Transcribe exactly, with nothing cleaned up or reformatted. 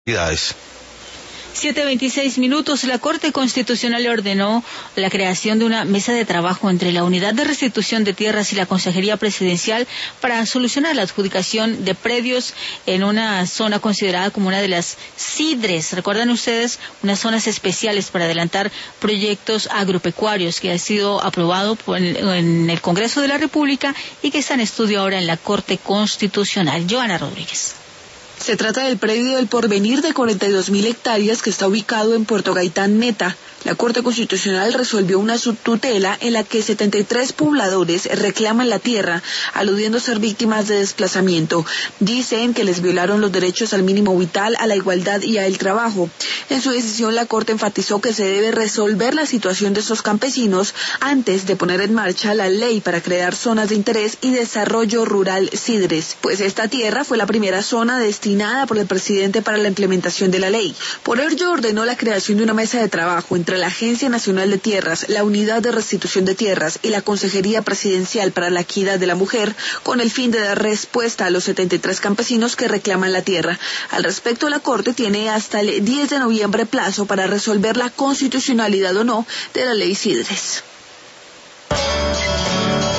siete veintiséis minutos. La Corte Constitucional ordenó la creación de una mesa de trabajo entre la Unidad de Restitución de Tierras y la Consejería Presidencial para solucionar la adjudicación de predios en una zona considerada como una de las CIDRES. ¿Recuerdan ustedes? Unas zonas especiales para adelantar proyectos agropecuarios que ha sido aprobado por el, en el Congreso de la República y que está en estudio ahora en la Corte Constitucional. Joana Rodríguez. Se trata del predio del Porvenir de cuarenta y dos mil hectáreas que está ubicado en Puerto Gaitán, Meta. La Corte Constitucional resolvió una subtutela en la que setenta y tres pobladores reclaman la tierra, aludiendo ser víctimas de desplazamiento. Dicen que les violaron los derechos al mínimo vital, a la igualdad y al trabajo. En su decisión, la Corte enfatizó que se debe resolver la situación de estos campesinos antes de poner en marcha la ley para crear zonas de interés y desarrollo rural CIDRES, pues esta tierra fue la primera zona destinada por el presidente para la implementación de la ley. Por ello, ordenó la creación de una mesa de trabajo entre la Agencia Nacional de Tierras, la Unidad de Restitución de Tierras y la Consejería Presidencial para la Equidad de la Mujer, con el fin de dar respuesta a los setenta y tres campesinos que reclaman la tierra. Al respecto, la Corte tiene hasta el diez de noviembre plazo para resolver la constitucionalidad o no de la ley CIDRES.